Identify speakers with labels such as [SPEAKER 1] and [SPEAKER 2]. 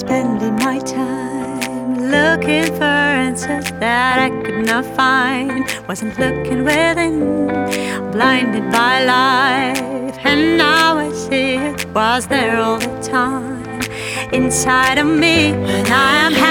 [SPEAKER 1] spending my time looking for answers that I could not find. Wasn't looking within, blinded by life. And now I see it was there all the time inside of me. When I am